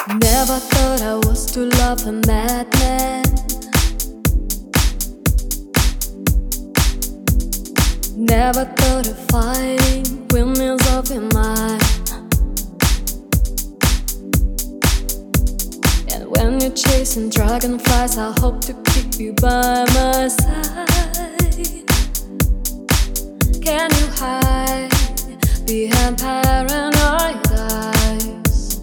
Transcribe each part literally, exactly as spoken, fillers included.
Never thought I was to love a madman. Never thought of fighting windmills of your mind. And when you're chasing dragonflies, I hope to keep you by my side. Can you hide behind paranoid eyes?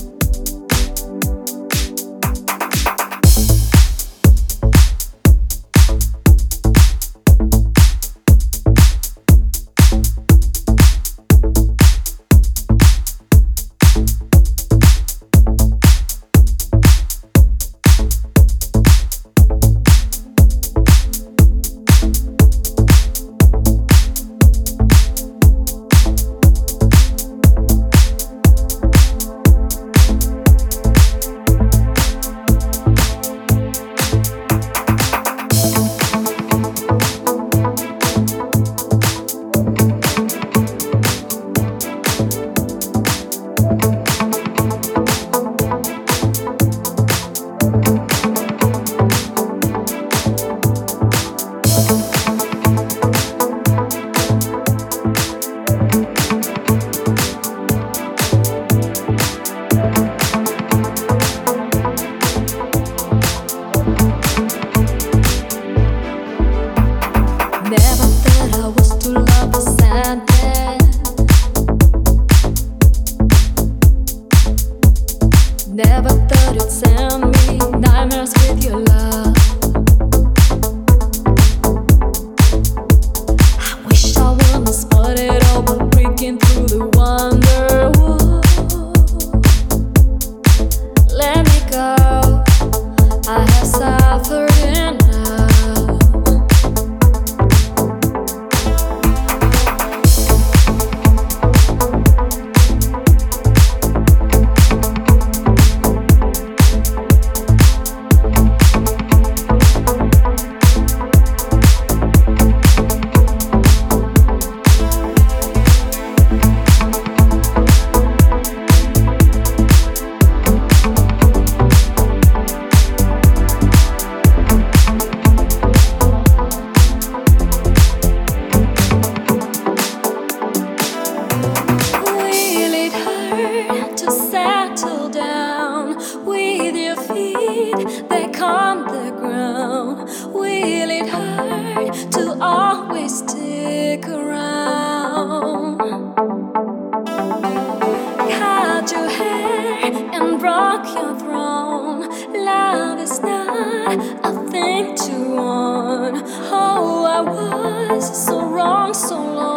Never thought I was to love a Sandman. Never thought you'd send me nightmares with your love. I wish I wouldn't spot it all, but breaking through the wonder wall. Let me go, I have suffered enough. To settle down with your feet back on the ground. Will it hurt to always stick around? Cut your hair and broke your throne. Love is not a thing to own. Oh, I was so wrong so long.